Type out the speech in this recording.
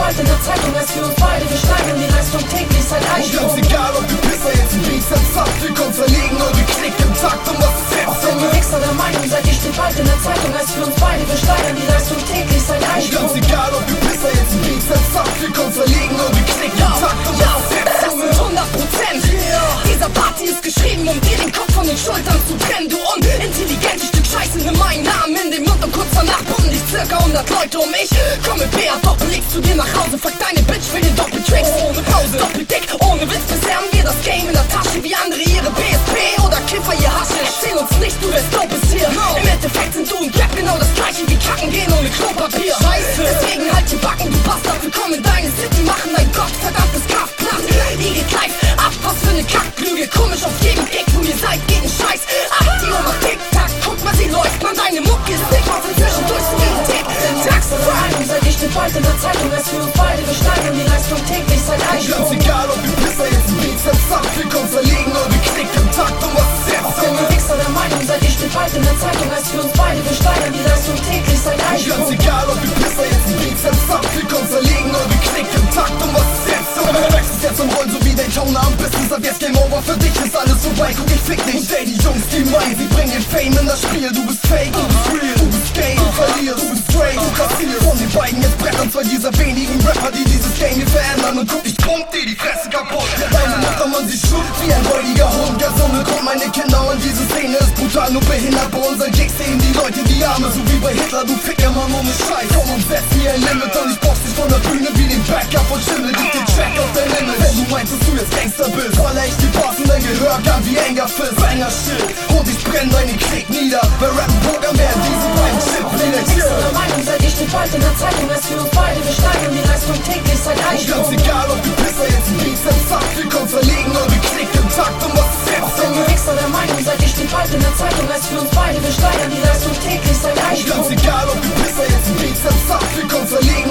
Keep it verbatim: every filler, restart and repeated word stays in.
bald in der Zeitung, als wir uns beide, wir steigern die Leistung täglich seit Einsprung. Ganz egal, ob du Pisser jetzt ein Bizeps habt, wir kommen zerlegen eure Klick im Takt und was ist jetzt? Denn ihr Wichser der Meinung seid, ich steht bald in der Zeitung, als wir uns beide, wir steigern die Leistung täglich seit Einsprung. Ganz egal, ob du Pisser jetzt ein Bizeps habt, wir kommen zerlegen eure Klick im Takt und was ist jetzt? Das sind hundert Prozent. Dieser Party ist geschrieben, um dir den Kopf von den Schultern zu trennen. Du unintelligentes Stück Scheiße, nimm meinen Namen in den Mund und kurz danach bunden dich circa hundert Leute um mich. Komm mit B A Doppel X zu dir nach Hause, fuck deine Bitch für den Doppeltricks. Ohne Pause, Doppeldick, ohne Witz, bisher haben wir das Game in der Tasche, wie andere ihre B S P oder Kiffer ihr Hasche. Erzähl uns nicht, du wärst dope bist hier. Im Endeffekt sind du und Gap genau das gleiche wie kacken gehen ohne Klopapier. Scheiße, deswegen halt die Backen, du Bastard, wir kommen in deine City, machen dein gottverdammtes Kraft platt. Ihr geht live ab, was für ne Kacklüge, komisch auf jedem Eck, wo ihr seid, geht ein Scheiß. Ach, die Uhr macht Tick-Tack, guck mal, sie läuft, man, deine Mucke ist dick, was inzwischen durchs jeden Tick-Tack. Der Meinung seid, ich steht bald in der Zeitung, als wir uns beide, wir steigern die Leistung täglich seit Einsprung. Ganz egal, ob du Pisser jetzt ein Bizeps habt, wir kommen zerlegen eure Klick im Takt und was ist jetzt? Denn ihr Wichser der Meinung seid, ich steht bald in der Zeitung, als wir uns beide, wir steigern die Leistung täglich seit Einsprung. Ganz egal, ob du Pisser jetzt ein Bizeps habt, wir kommen zerlegen eure Klick im Takt und was ist jetzt? Du wechselst jetzt und rollen so wie Daytona am besten, ab jetzt Game Over, für dich ist alles vorbei, guck ich fick dich. Und ey, die Jungs, die meinen, sie bringen Fame in das Spiel, du bist fake, du bist real, du bist gay, du verlierst, du bist straight, du kassierst. Von den beiden jetzt brettern zwei dieser wenigen Rapper, die dieses Game hier verändern und guck, ich pump dir die Fresse kaputt. Ja, deine Mutter, man, sie schluckt wie ein räudiger Hund, ja, so ne kommt meine Kinder und diese Szene ist brutal, nur behindert bei unseren Gigs sehen die Leute die Arme, so wie bei Hitler, du Ficker, Mann, ohne Scheiß. Komm und setz mir ein Limit und ich box dich von der Bühne wie den Backup und schimmel dich den Track auf dein Limit. Wenn du meinst, dass du jetzt Gangster bist, baller ich die Boss in dein Gehör, kann wie Anger Fist, Banger Shit, und ich brenn deine Klick nieder, bei Rappen Programm werden diese beiden Chip-Lieder chill. Der Meinung seid, ich steht bald in der Zeitung, als wir uns beide, wir steigern die Leistung täglich seit Einsprung. Ganz egal, ob du Pisser jetzt ein Bizeps habt, wir kommen zerlegen eure Klick im Takt und was ist jetzt? Denn ihr Wichser der Meinung seid, ich steht bald in der Zeitung, als wir uns beide, wir steigern die Leistung täglich seit Einsprung. Ganz egal, ob du Pisser jetzt ein Bizeps habt, wir kommen zerlegen